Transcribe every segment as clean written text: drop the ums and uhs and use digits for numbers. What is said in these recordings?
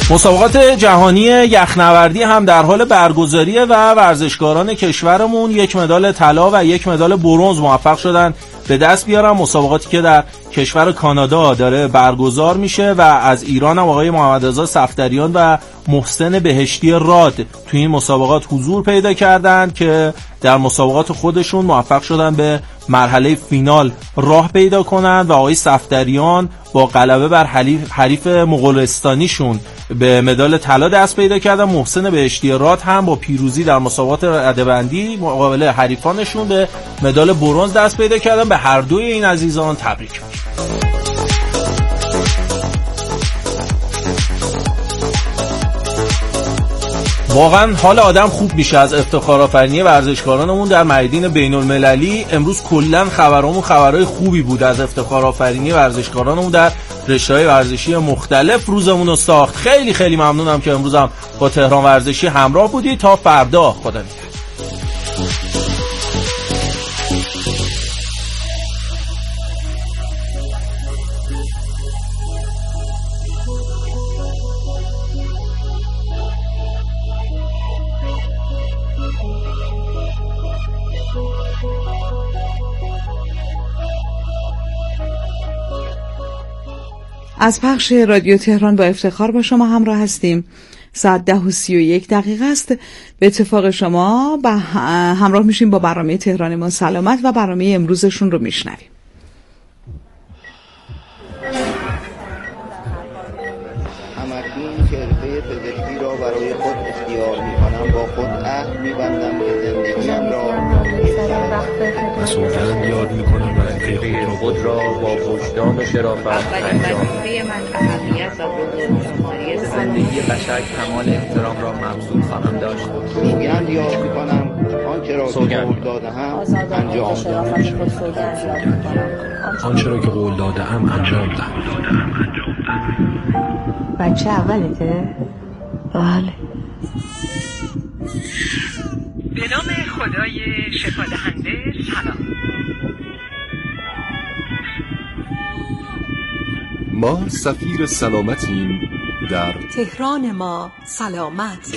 مسابقات جهانی یخنوردی هم در حال برگزاریه و ورزشکاران کشورمون 1 مدال طلا و 1 مدال برنز موفق شدن به دست بیارن. مسابقاتی که در کشور کانادا داره برگزار میشه و از ایران هم آقای محمد رضا صفدریان و محسن بهشتی راد توی این مسابقات حضور پیدا کردن که در مسابقات خودشون موفق شدن به مرحله فینال راه پیدا کنن و آقای صفدریان با غلبه بر حریف مغولستانیشون به مدال طلا دست پیدا کردن. محسن بهشتی راد هم با پیروزی در مسابقات رده‌بندی مقابل حریفانشون به مدال برنز دست پیدا کردن. به هر دوی این عزیزان تبریک میگم. واقعا حال آدم خوب میشه از افتخارآفرینی ورزشکارانمون در میدان بین‌المللی. امروز کلا خبرهای خوبی بود از افتخارآفرینی ورزشکارانمون در رشته‌های ورزشی مختلف. روزمون رو ساخت. خیلی خیلی ممنونم که امروز هم با تهران ورزشی همراه بودی. تا فردا، خدا نگهدار. از پخش رادیو تهران با افتخار با شما همراه هستیم. ساعت 10:31 است. به اتفاق شما همراه میشیم با برنامه تهران ما سلامت و برنامه امروزشون رو میشنویم. همکنون که رشته پزشکی را برای خود اختیار میکنم، با خود عهد میبندم که زندگیم را و سوگند یاد میکنم برای خود را با وجدان و شرافت انجام زندگی بشر کمال احترام را مبذول خواهم داشت. سوگند یاد میکنم آنچه را که قول داده‌ام انجام دهم. آنچه را که قول داده‌ام انجام دهم. بچه اولته؟ بله. به نام خدای شفادهنده سلام. ما سفیر سلامتیم در تهران ما سلامت.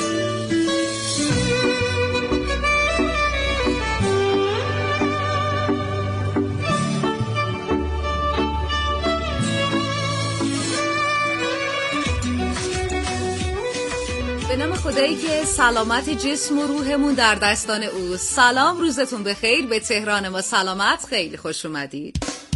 به نام خدایی که سلامت جسم و روحمون در دستان اوست. سلام، روزتون بخیر. به تهران ما سلامت خیلی خوش اومدید.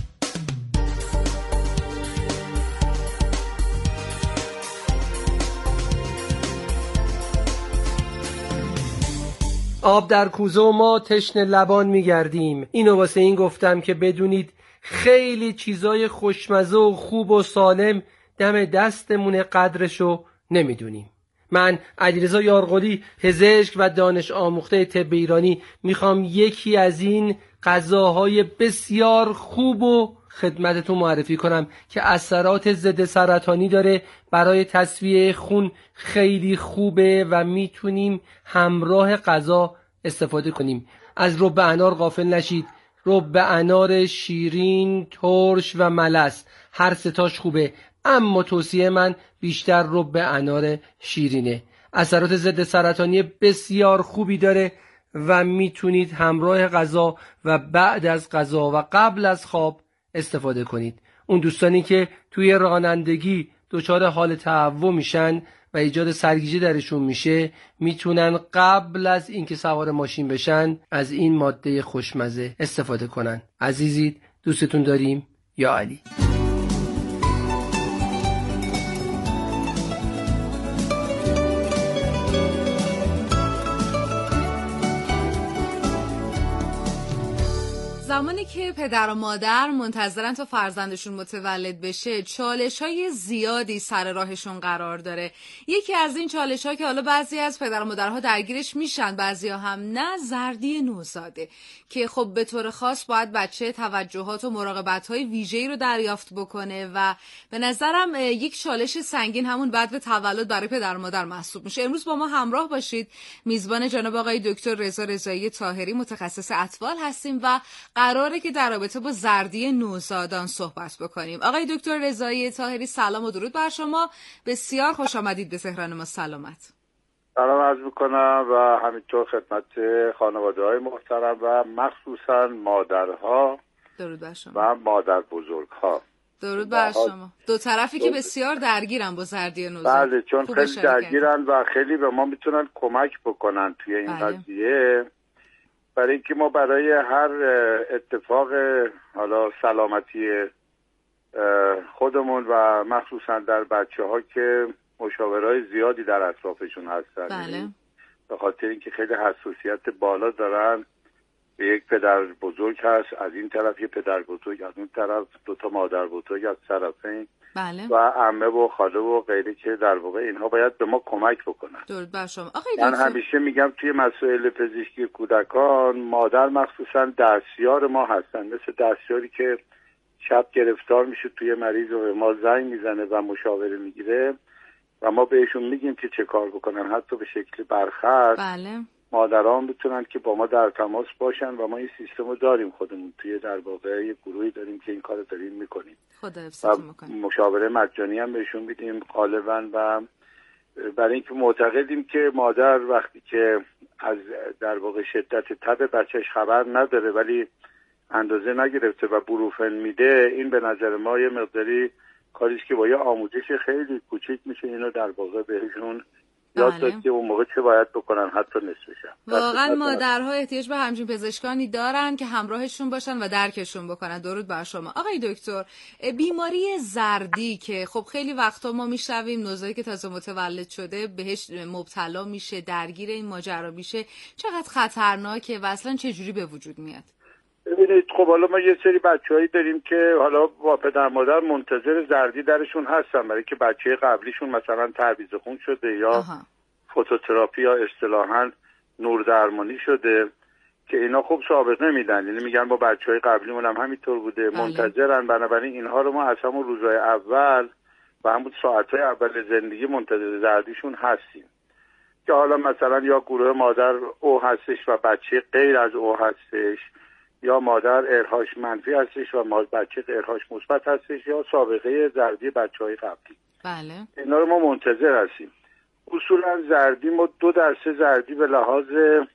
آب در کوزه و ما تشنه لبان میگردیم. اینو واسه این گفتم که بدونید خیلی چیزای خوشمزه و خوب و سالم دم دستمونه، قدرشو نمیدونیم. من علیرضا یارقلی، پزشک و دانش آموخته طب ایرانی، میخوام یکی از این غذاهای بسیار خوب و خدمتتون معرفی کنم که اثرات ضد سرطانی داره، برای تصفیه خون خیلی خوبه و میتونیم همراه غذا استفاده کنیم. از رب انار غافل نشید. رب انار شیرین، ترش و ملس، هر ستاش خوبه، اما توصیه من بیشتر رب انار شیرینه. اثرات ضد سرطانی بسیار خوبی داره و میتونید همراه غذا و بعد از غذا و قبل از خواب استفاده کنید. اون دوستانی که توی رانندگی دچار حال تهوع میشن و ایجاد سرگیجه درشون میشه، میتونن قبل از اینکه سوار ماشین بشن از این ماده خوشمزه استفاده کنن. عزیزید، دوستتون داریم. یا علی. زمانی که پدر و مادر منتظرن تا فرزندشون متولد بشه، چالش‌های زیادی سر راهشون قرار داره. یکی از این چالش‌ها که حالا بعضی از پدر و مادرها درگیرش میشن، بعضیا هم نه، زردی نوزاده که خب به طور خاص باید بچه توجهات و مراقبت‌های ویژه‌ای رو دریافت بکنه و به نظرم یک چالش سنگین همون بعد به تولد برای پدر و مادر محسوب میشه. امروز با ما همراه باشید. میزبان جناب آقای دکتر رضا رضایی طاهری، متخصص اطفال هستیم و قراره که در رابطه با زردی نوزادان صحبت بکنیم. آقای دکتر رضایی طاهری سلام و درود بر شما. بسیار خوش آمدید به تهران ما سلامت. سلام عرض میکنم و همینطور خدمت خانواده‌های محترم و مخصوصا مادرها درود بر شما و مادر بزرگها. درود بر شما. دو طرفی که بسیار درگیرن با زردی نوزاد. بله، چون خیلی درگیرن و خیلی به ما میتونن کمک بکنن توی این قضیه. برای اینکه ما برای هر اتفاق حالا سلامتی خودمون و مخصوصا در بچه‌ها که مشاورای زیادی در اطرافشون هستن، بله. به خاطر اینکه خیلی حساسیت بالا دارن، یک پدر بزرگ هست از این طرف، یک پدر بزرگ از اون طرف، دوتا مادر بزرگ از طرفین، بله. و عمه و خاله و غیره که در واقع اینها باید به ما کمک بکنن. درود بر شما. آقای من همیشه میگم توی مسائل پزشکی کودکان مادر مخصوصا دستیار ما هستن، مثل دستیاری که شب گرفتار میشه توی مریض و به ما زنگ میزنه و مشاوره میگیره و ما بهشون میگیم که چه کار بکنن، حتی به شکل برخط. بله. مادران میتونن که با ما در تماس باشن و ما این سیستم رو داریم خودمون توی در واقع یک گروهی داریم که این کار رو داریم میکنیم. خدا حفظتون میکنه. مشاوره مجانی هم بهشون میدیم غالبا، و برای اینکه معتقدیم که مادر وقتی که از در واقع شدت تب بچهش خبر نداره ولی اندازه نگرفته و بروفن میده، این به نظر ما یه مقداری کاریش که با یه آموزش خیلی کوچیک میشه اینو در واقع بهشون یاد داد که اون موقع چه باید بکنن حتی نصفش. واقعا مادرها احتیاج به همچین پزشکانی دارن که همراهشون باشن و درکشون بکنن. درود بر شما. آقای دکتر، بیماری زردی که خب خیلی وقتا ما میشنویم نوزادی که تازه متولد شده بهش مبتلا میشه، درگیر این ماجرا میشه، چقدر خطرناکه و اصلا چه جوری به وجود میاد؟ ببینید، خب حالا ما یه سری بچه‌هایی داریم که حالا با پدر مادر منتظر زردی درشون هستن برای که بچه قبلیشون مثلا تعویض خون شده یا فوتوتراپی یا اصطلاحاً نور درمانی شده که اینا خوب سابقه میدن، یعنی میگن با بچه‌های قبلیمون هم همینطور بوده. منتظرن. بنابراین اینها رو ما از همون روزهای اول و همون ساعتهای اول زندگی منتظر زردیشون هستیم که حالا مثلا یا گروه مادر او هستش و بچه غیر از او هستش، یا مادر ارهاش منفی هستش و بچه ارهاش مثبت هستش، یا سابقه زردی بچه‌های قبلی. بله. اینا رو ما منتظر هستیم. اصولا زردی ما دو دسته زردی به لحاظ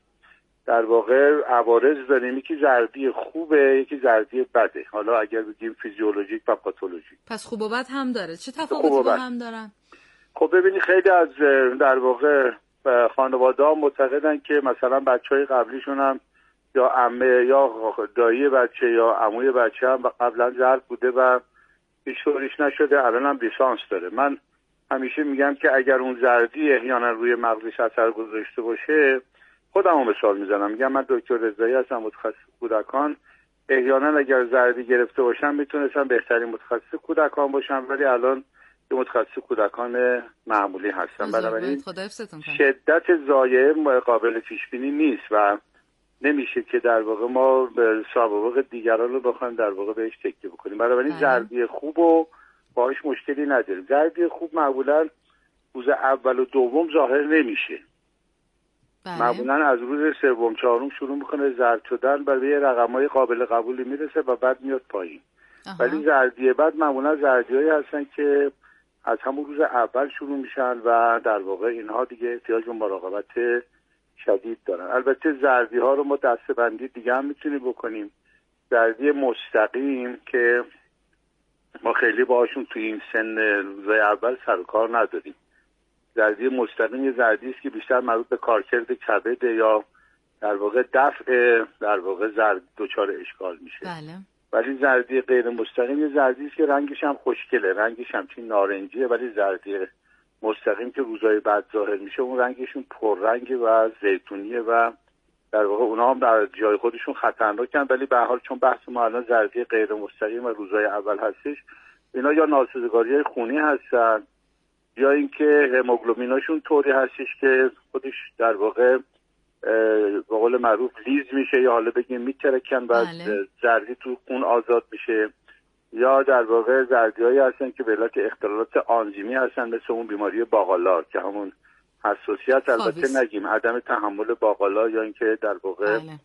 در واقع عوارض داریم، یکی زردی خوبه، یکی زردی بده. حالا اگر بگیم فیزیولوژیک و پاتولوژیک. پس خوب و بد هم داره. چه تفاوتی با هم دارن؟ خب ببینید، خیلی از در واقع خانواده‌ها معتقدن که مثلا بچه‌های قبلیشون هم یا عمه یا دایی بچه یا عموی بچه هم قبلا زرد بوده و هیچ طوریش نشده، الان هم لیسانس داره. من همیشه میگم که اگر اون زردی احیانا روی مغزش اثر گذاشته باشه، خودمو مثال میزنم، میگم من دکتر رضایی هستم، متخصص کودکان. احیانا اگر زردی گرفته باشم میتونستم بهترین متخصص کودکان باشم، ولی الان یه متخصص کودکان معمولی هستم. بنابراین شدت ضایعه قابل پیش بینی نیست و نمیشه که در واقع ما به سابقه دیگران رو بخوایم در واقع بهش تکیه بکنیم. بنابراین زردی خوب و باهاش مشکلی نداریم. زردی خوب معمولا روز اول و دوم ظاهر نمیشه. معمولا از روز سوم چهارم شروع میکنه زرد شدن و به رقم‌های قابل قبولی میرسه و بعد میاد پایین. ولی زردی بعد معمولا زردی‌هایی هستن که از همون روز اول شروع میشن و در واقع اینها دیگه احتیاج به مراقبت شدید دارن. البته زردی ها رو ما دسته‌بندی دیگه هم میتونیم بکنیم. زردی مستقیم که ما خیلی باهاشون توی این سن روزهای اول سر و کار نداریم. زردی مستقیم یه زردی است که بیشتر مربوط به کارکرد کبد یا در واقع دفع در واقع زرد دچار اشکال میشه. بله. ولی زردی غیر مستقیم یه زردی است که رنگش هم خوشگله، رنگش هم چین نارنجیه، ولی زردی مستقیم که روزهای بعد ظاهر میشه اون رنگشون پررنگه و زیتونیه و در واقع اونا هم در جای خودشون خطرناکن. ولی به هر حال چون بحث ما الان زردی غیر مستقیم و روزهای اول هستش، اینا یا ناسازگاری‌های خونی هستن یا اینکه هموگلوبیناشون طوری هستش که خودش در واقع به قول معروف لیز میشه یا حالا بگیم میترکن و زردی تو خون آزاد میشه، یا در واقع زردی‌هایی هستن که به علت اختلالات آنزیمی هستن مثل اون بیماری باقالا که همون حساسیت البته نگیم عدم تحمل باقالا یا اینکه در واقع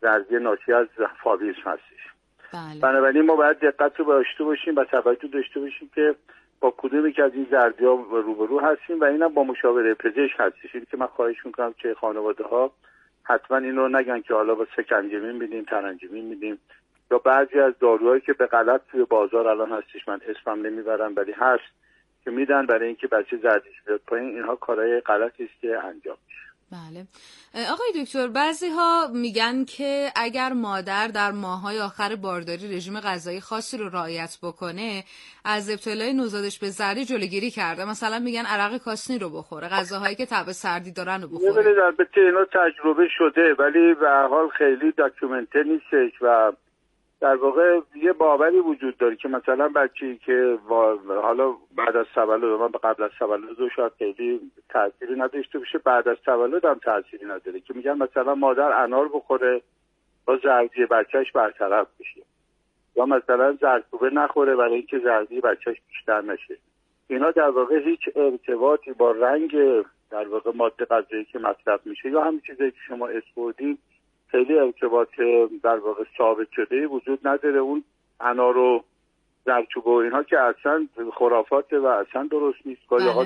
زردی ناشی از فاویسم هستش. بله. بنابراین ما باید دقت رو داشته باشیم و توجه داشته باشیم که با کدومی که از این زردی‌ها روبرو هستیم و اینم با مشاوره پزشک هستش. این که من خواهش میکنم که خانواده‌ها حتما این رو نگن که حالا با سکنجبین میدیم، ترنجبین میدیم یا بعضی از داروهایی که به غلط توی بازار الان هستش، من اسمم نمیبرم ولی هست که میدن برای اینکه بچه زردیش بیاد پایین. اینها کارهای غلطی است که انجام میشه. بله. آقای دکتر، بعضی ها میگن که اگر مادر در ماه‌های آخر بارداری رژیم غذایی خاصی رو رعایت بکنه از ابتلای نوزادش به زردی جلوگیری کرده. مثلا میگن عرق کاسنی رو بخوره، غذاهایی که تب سردی دارن رو بخوره. ببینید البته اینا تجربه شده ولی به هر حال خیلی داکیومنته نیستش و در واقع یه باوری وجود داره که مثلا بچه‌ای که حالا بعد از تولد من قبل از تولد شاید خیلی تأثیری نداشته باشه، بعد از تولد هم تأثیری نداره، که میگن مثلا مادر انار بخوره با زردی بچهش برطرف بشه یا مثلا زردچوبه نخوره برای اینکه زردی بچهش بیشتر نشه. اینا در واقع هیچ ارتباطی با رنگ در واقع ماده غذایی که مصرف میشه یا همین چیزی که شما اسپردین خیلی ارتباط در واقع ثابت شده وجود نداره. اون انار و زردچوبه و اینها که اصلا خرافاته و اصلا درست نیست.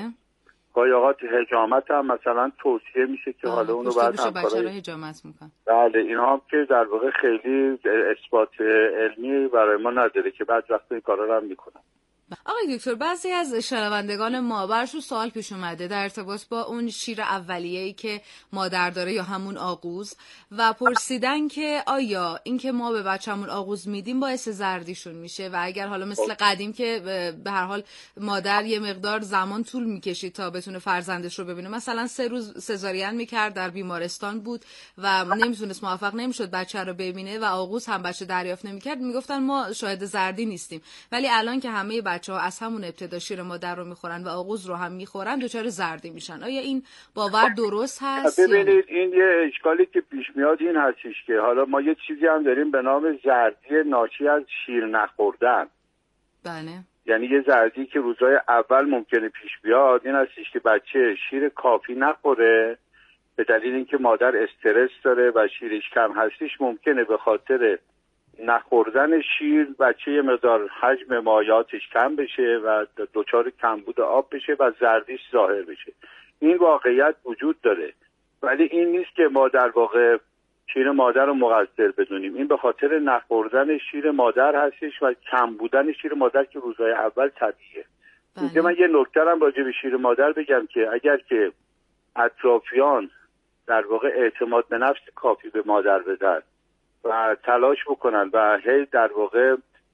گاهی اوقات حجامت هم مثلا توصیه میشه که حالا اونو بعد همکارای حجامت میکنن. بله اینها هم که در واقع خیلی اثبات علمی برای ما نداره که بعد وقت این کارا رو هم میکنن. آقای دکتر، بعضی از شنوندگان ما براشون سوال پیش اومده در ارتباط با اون شیر اولیه‌ای که مادر داره یا همون آغوز و پرسیدن که آیا این که ما به بچه‌مون آغوز میدیم باعث زردیشون میشه و اگر حالا مثل قدیم که به هر حال مادر یه مقدار زمان طول میکشید تا بتونه فرزندش رو ببینه، مثلا 3 روز سزارین میکرد، در بیمارستان بود و نمیتونست، موفق نمیشد بچه رو ببینه و آغوز هم بچه دریافت نمیکرد، میگفتن ما شاهد زردی نیستیم. ولی الان که همه بچه‌ها از همون ابتدا شیر مادر رو میخورن و آغوز رو هم میخورن دچار زردی میشن. آیا این باور درست هست؟ ببینید این یه اشکالی که پیش میاد این هستش که حالا ما یه چیزی هم داریم به نام زردی ناشی از شیر نخوردن. بله. یعنی یه زردی که روزهای اول ممکنه پیش بیاد این هستش که بچه شیر کافی نخوره به دلیل اینکه مادر استرس داره و شیرش کم هستش، ممکنه به خاطر نخوردن شیر بچه یه مقدار حجم مایعاتش کم بشه و دچار کمبود آب بشه و زردیش ظاهر بشه. این واقعیت وجود داره ولی این نیست که ما در واقع شیر مادر رو مقصر بدونیم. این به خاطر نخوردن شیر مادر هستش و کم بودن شیر مادر که روزهای اول طبیعیه. اینجا من یه نکته هم راجع به شیر مادر بگم که اگر که اطرافیان در واقع اعتماد به نفس کافی به مادر بدن و تلاش بکنن و هی در واقع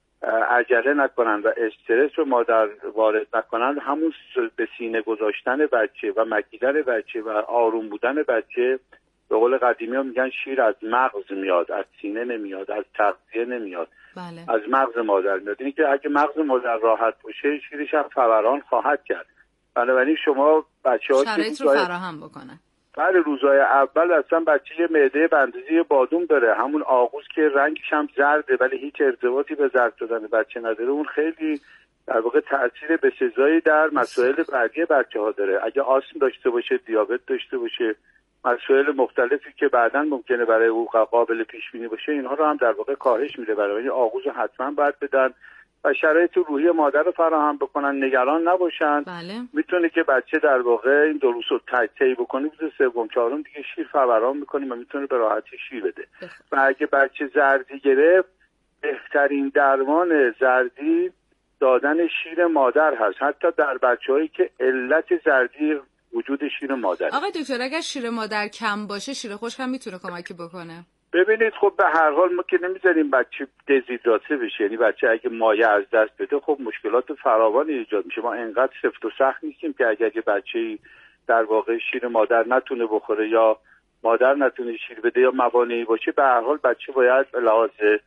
عجله نکنن و استرس رو مادر وارد نکنن، همون به سینه گذاشتن بچه و مکیدن بچه و آروم بودن بچه، به قول قدیمی ها میگن شیر از مغز میاد، از سینه نمیاد، از تغذیه نمیاد. بله. از مغز مادر میاد. اینی که اگه مغز مادر راحت باشه شیرش هم فوران خواهد کرد. بنابراین شما بچه‌ها شرایط رو فراهم بکنن. بعد روزهای اول اصلا بچه یه معده به اندازه بادوم داره، همون آغوز که رنگش هم زرده ولی هیچ ارتباطی به زرد شدن بچه نداره، اون خیلی در واقع تأثیر بسزایی در مسائل بعدی بچه‌ها داره. اگه آسم داشته باشه، دیابت داشته باشه، مسائل مختلفی که بعداً ممکنه برای او قابل پیش بینی باشه، اینها رو هم در واقع کاهش میده. برای آغوز حتما باید بدن و شرایط روحی مادر رو فراهم بکنن، نگران نباشن. بله. میتونه که بچه در واقع این 2 روز رو طی بکنه، روز سوم چهارم دیگه شیر فوران میکنه و میتونه به راحتی شیر بده. و اگه بچه زردی گرفت، بهترین درمان زردی دادن شیر مادر هست، حتی در بچه‌هایی که علت زردی وجود شیر مادر. آقای دکتر اگر شیر مادر کم باشه شیر خشک هم میتونه کمکی بکنه؟ ببینید خب به هر حال ما که نمیذاریم بچه دزیدراته بشه، یعنی بچه اگه مایع از دست بده خب مشکلات فراوانی ایجاد میشه. ما انقدر سفت و سخت نیستیم که اگه بچه‌ای در واقع شیر مادر نتونه بخوره یا مادر نتونه شیر بده یا موانعی باشه، به هر حال بچه باید به لحاظ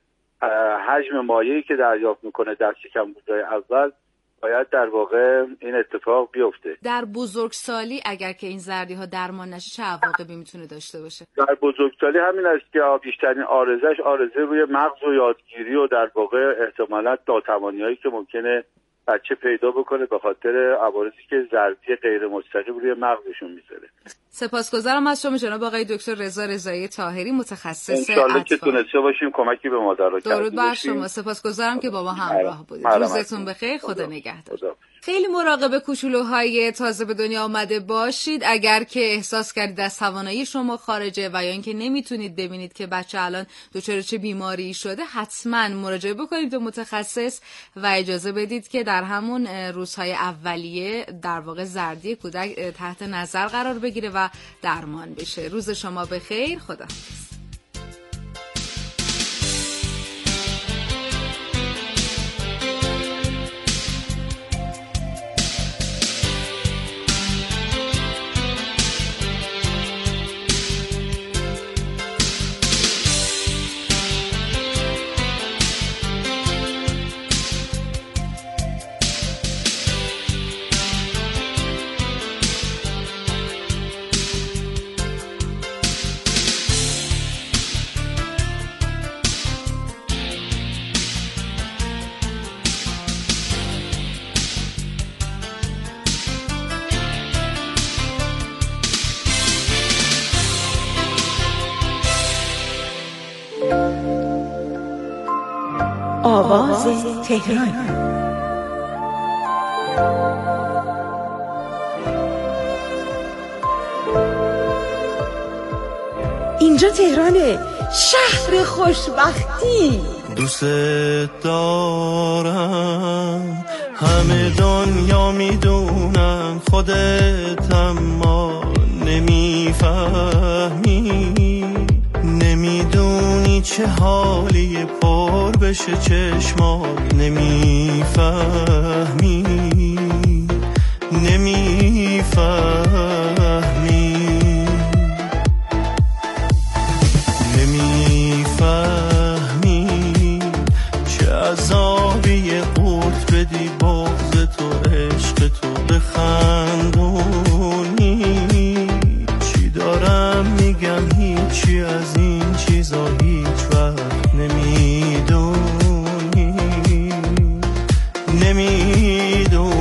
حجم مایعی که دریافت میکنه در شکم روزهای اول باید در واقع این اتفاق بیفته. در بزرگسالی اگر که این زردی ها درمان نشه چه عواقبی میتونه داشته باشه؟ در بزرگسالی همین است که بیشترین آرزه روی مغز و یادگیری و در واقع احتمالاً ناتوانی‌هایی که ممکنه بچه پیدا بکنه به خاطر عوارضی که ضربی غیر مستقیم روی مغزشون میذاره. سپاسگزارم از شما جناب آقای دکتر رضا رضایی طاهری، متخصص اطفال. انشالله که تونسته باشیم کمکی به مادرها کردیم. درود بر شما، سپاسگزارم که با ما همراه بودید. روزتون بخیر، خدا نگهدار. خیلی مراقب کوچولوهای تازه به دنیا آمده باشید. اگر که احساس کردید از توانایی شما خارجه و یا اینکه نمیتونید ببینید که بچه الان دچار چه بیماری شده، حتما مراجعه بکنید به متخصص و اجازه بدید که در همون روزهای اولیه در واقع زردی کودک تحت نظر قرار بگیره و درمان بشه. روز شما بخیر، خدا حافظ. آواز تهران. اینجا تهرانه، شهر خوشبختی. دوست دارم، همه دنیا میدونن، خودت اما نمیفهمی، نمیدونی چه حالی پر بشه چشمات، نمیفهمی، نمیفهمی، نمیفهمی چه عذابی قورت بدی بغض تو عشق تو بخندونی. چی دارم میگم هیچی از این چیزا هیچ وقت نمیدونی، نمیدونی.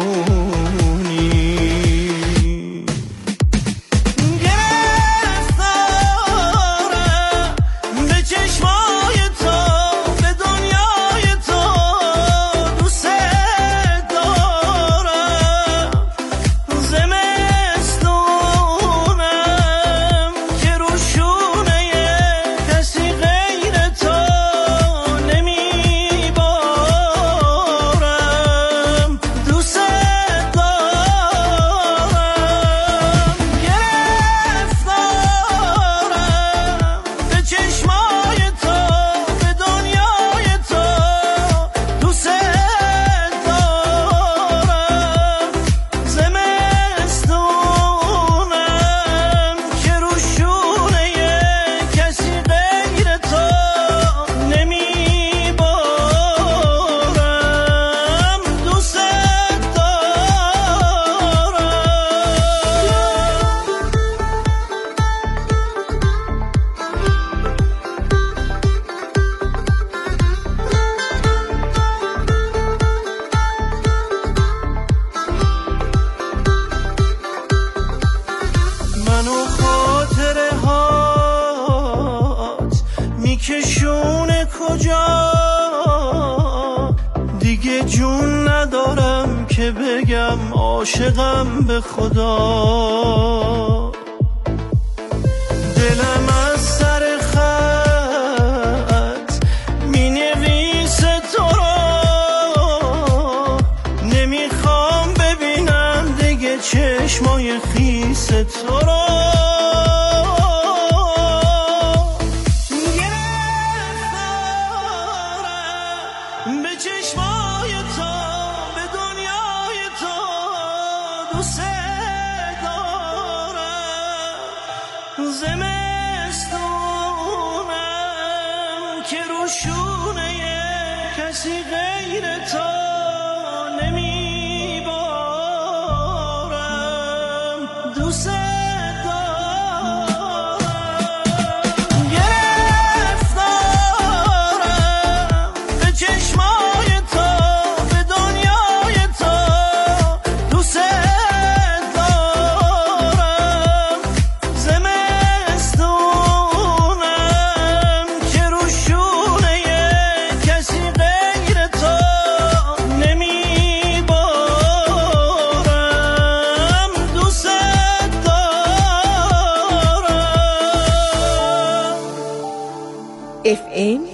میکشونه کجا دیگه جون ندارم که بگم عاشقم به خدا. دلم از سر خط مینویسه تو رو، نمیخوام ببینم دیگه چشمای خیس تو رو. چشمای تو به دنیا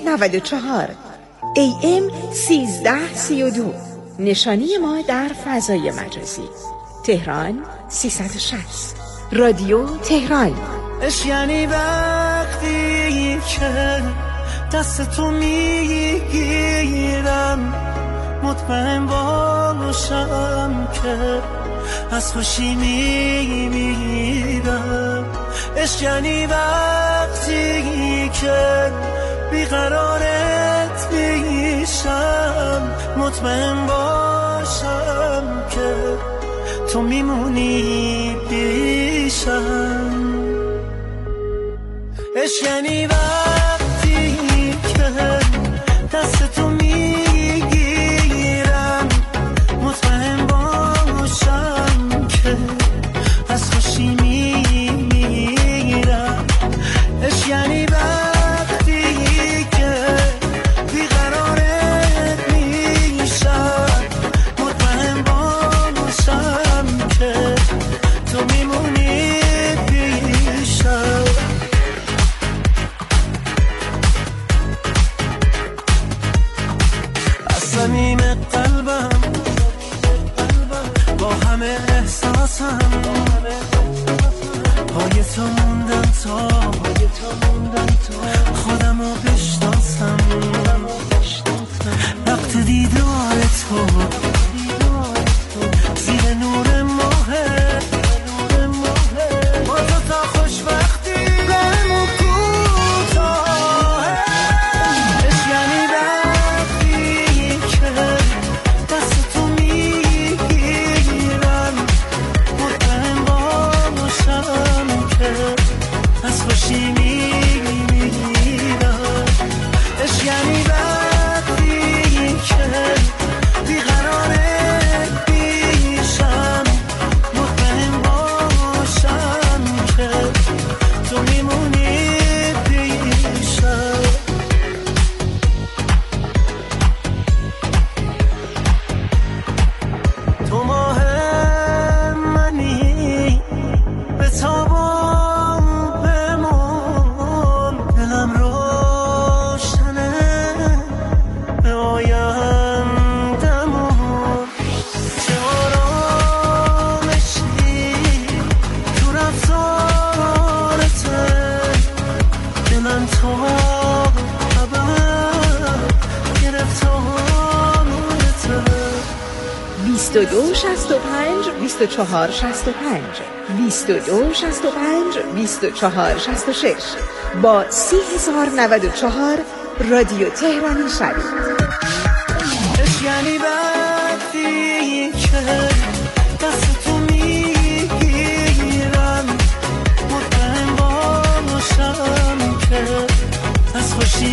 94 AM 1332 نشانی ما در فضای مجازی تهران 360 رادیو تهران. اش یعنی وقتی که دست تو میگیرم مطمئن باشم که از خوشی میمیرم. اش یعنی وقتی که بیقرارت میشم مطمئن باشم که تو میمونی پیشم. اش یعنی وقتی که دست تو میگیرم مطمئن باشم که از خوشی میمیرم. اش یعنی وقتی که بیقرارت میشم مطمئن باشم که تو میمونی پیشم. صمیم قلبم با همه احساسم پای تو موندم تا خودم رو بشناسم. وقت دیدار تو زیر نور ماهه با تو تا خوشبختی گرم و کوتاهه. اش یعنی وقتی که دست تو میگیرم مطمئن باشم که از خوشی میمیرم. اش یعنی وقتی که بیقرارت پیشم مطمئن باشم که تو میمونی پیشم. تو ماه منی به تاب و بمون دلم روشنه به آیندمون. چه آرامشی تو رفتارته دلم تا ابد گرفتارته. 22 65 24 65 22 65 24 66 با 3094 رادیو تهرانی شوید. اش یعنی وقتی که دست تو میگیرم مطمئن باشم که از خوشی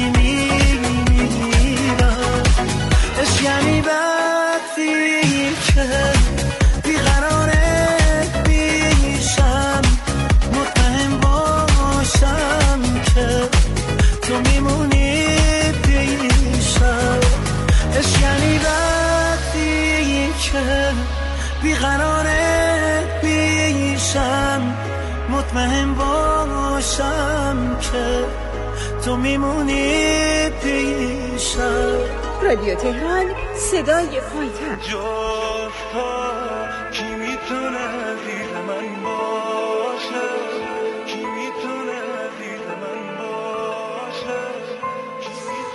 میمیرم. اش یعنی وقتی که بیقرارت پیشم مطمئن باشم که تو میمونی پیشم. اش یعنی وقتی که بیقرارت پیشم مطمئن باشم که تو میمونی پیشم. رادیو تهران صدای پایتخت. کی میتونه دید من باشه کی میتونه دید من باشه کی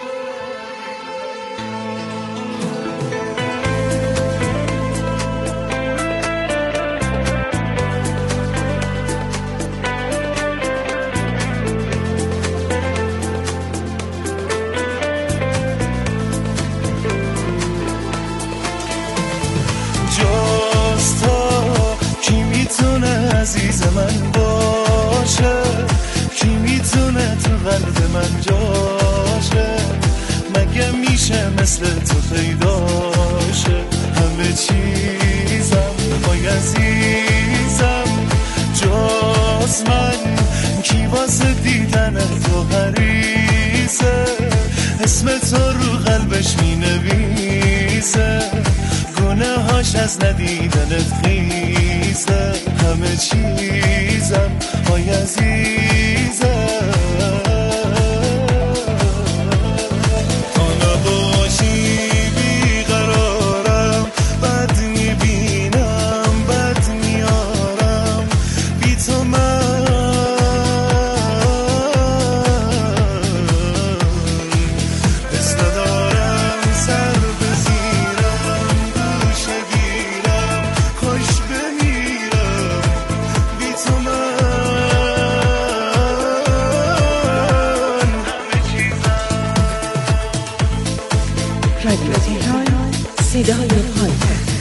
عزیز من باشه کی میتونه تو قلب من جاشه مگه میشه مثل تو پیداشه همه چیزم وای عزیزم جز من کی واسه دیدن تو حریصه اسم تو رو قلبش مینویسه گناهاش از ندیدنت خیزه همه چیزم وای عزیزم رادیو تهران، صدای پایتخت.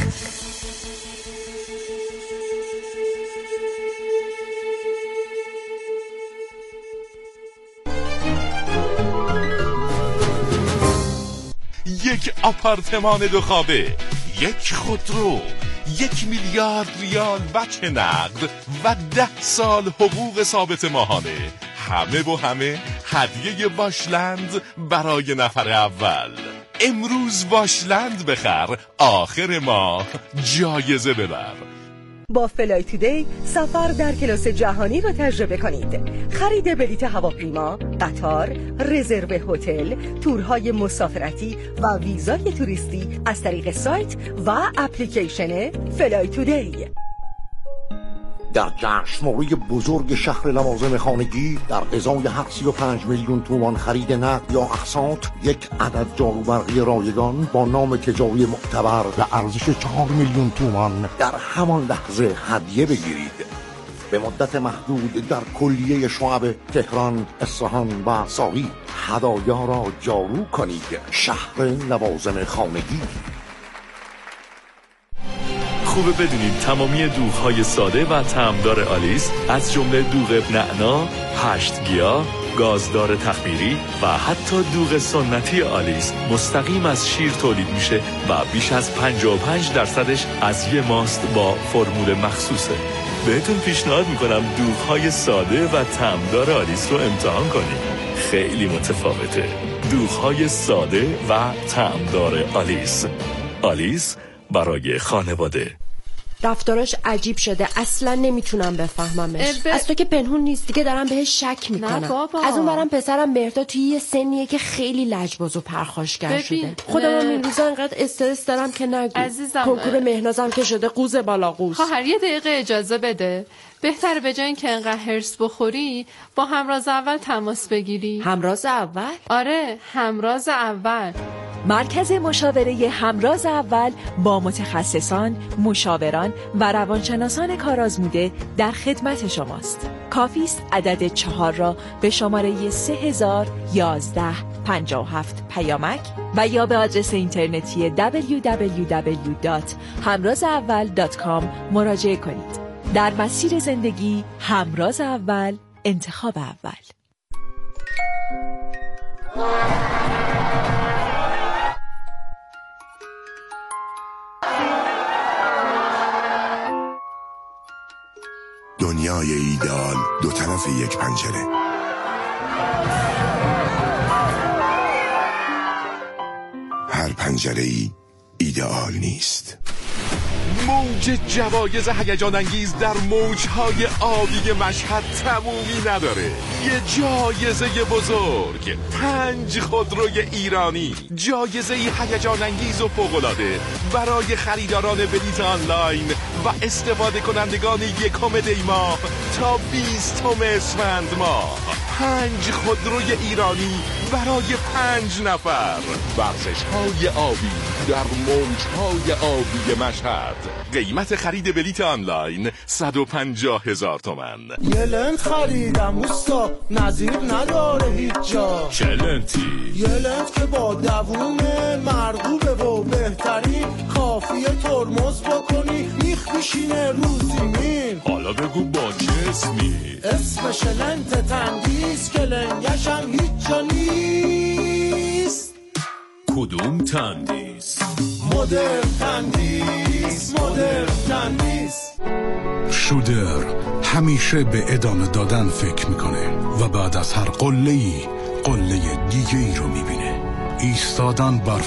یک آپارتمان 2 خوابه، یک خودرو، 1 میلیارد ریال بچه نقد و 10 سال حقوق ثابت ماهانه. همه و همه هدیه واشلند برای نفر اول. امروز واشلند بخر، آخر ماه جایزه ببر. با فلای تودی سفر در کلاس جهانی را تجربه کنید. خرید بلیط هواپیما، قطار، رزرو هتل، تورهای مسافرتی و ویزای توریستی از طریق سایت و اپلیکیشن فلای تودی. در جشنواره بزرگ شهر لوازم خانگی در ازای هر 35 میلیون تومان خرید نقد یا اقساط، 1 عدد جاروبرقی رایگان با نام تجاری معتبر به ارزش 4 میلیون تومان در همان لحظه هدیه بگیرید. به مدت محدود در کلیه شعب تهران، اصفهان و ساقی هدایا را جارو کنید. شهر لوازم خانگی. خوبه بدونید تمامی دوغ‌های ساده و طعمدار آلیس از جمله دوغ نعنا، 8 گیاه، گازدار تخمیری و حتی دوغ سنتی آلیس مستقیم از شیر تولید میشه و بیش از 55% از یه ماست با فرمول مخصوصه. بهتون پیشنهاد میکنم دوغ‌های ساده و طعمدار آلیس رو امتحان کنید. خیلی متفاوته. دوغ‌های ساده و طعمدار آلیس. آلیس برای خانواده. رفتاراش عجیب شده، اصلا نمیتونم بفهممش. از تو که پنهون نیست دیگه، دارم بهش شک میکنم. از اون برم پسرم مهرداد توی یه سنیه که خیلی لجباز و پرخاشگر شده. خودم این روزا انقدر استرس دارم که نگو. عزیزم، کنکور مهنازم که شده قوز بالا قوز. خواهر یه دقیقه اجازه بده. بهتره به جای اینکه انقدر هرس بخوری با همراز اول تماس بگیری. همراز اول؟ آره، همراز اول. مرکز مشاوره همراز اول با متخصصان، مشاوران و روانشناسان کارآزموده در خدمت شماست. کافی است عدد 4 را به شماره 301157 پیامک و یا به آدرس اینترنتی www.hamrazaawal.com مراجعه کنید. در مسیر زندگی همراز اول، انتخاب اول. دنیای ایدئال 2 طرف یک پنجره. هر پنجره‌ای ایدئال نیست. موج جوایز هیجان انگیز در موجهای آبی مشهد تمومی نداره. یه جایزه بزرگ، 5 خودروی ایرانی، جایزه هیجان انگیز و فوق‌العاده برای خریداران بلیط آنلاین و استفاده کنندگان 1 دی ماه تا 20 اسفند ماه. 5 خودروی ایرانی برای 5 نفر. ورزش‌های آبی در موجهای آبی مشهد. قیمت خرید بلیط آنلاین 150,000 تومان. یه لنت خریدم اوستا، نظیر نداره هیچ جا. چه لنتی؟ یه لنت که با دووم مرغوبه و بهترین، کافیه ترمز بکنی میخ میشینه رو زمین. حالا بگو با چه اسمی؟ اسمش لنت تندیس که لنگشم هیچ جا نیست. کدوم تندیس؟ مدرن تندیس، مدرن تندیس. شودر همیشه به ادامه دادن فکر میکنه و بعد از هر قله‌ای قله دیگه ای رو میبینه. ایستادن بر